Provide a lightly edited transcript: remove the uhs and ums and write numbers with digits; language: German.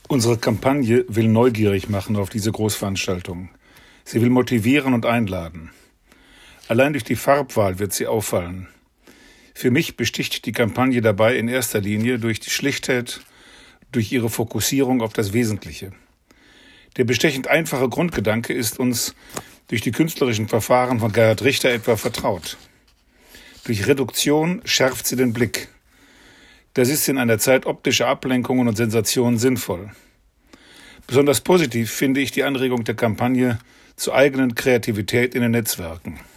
Unsere Kampagne will neugierig machen auf diese Großveranstaltung. Sie will motivieren und einladen. Allein durch die Farbwahl wird sie auffallen. Für mich besticht die Kampagne dabei in erster Linie durch die Schlichtheit, durch ihre Fokussierung auf das Wesentliche. Der bestechend einfache Grundgedanke ist uns durch die künstlerischen Verfahren von Gerhard Richter etwa vertraut. Durch Reduktion schärft sie den Blick. Das ist in einer Zeit optischer Ablenkungen und Sensationen sinnvoll. Besonders positiv finde ich die Anregung der Kampagne zur eigenen Kreativität in den Netzwerken.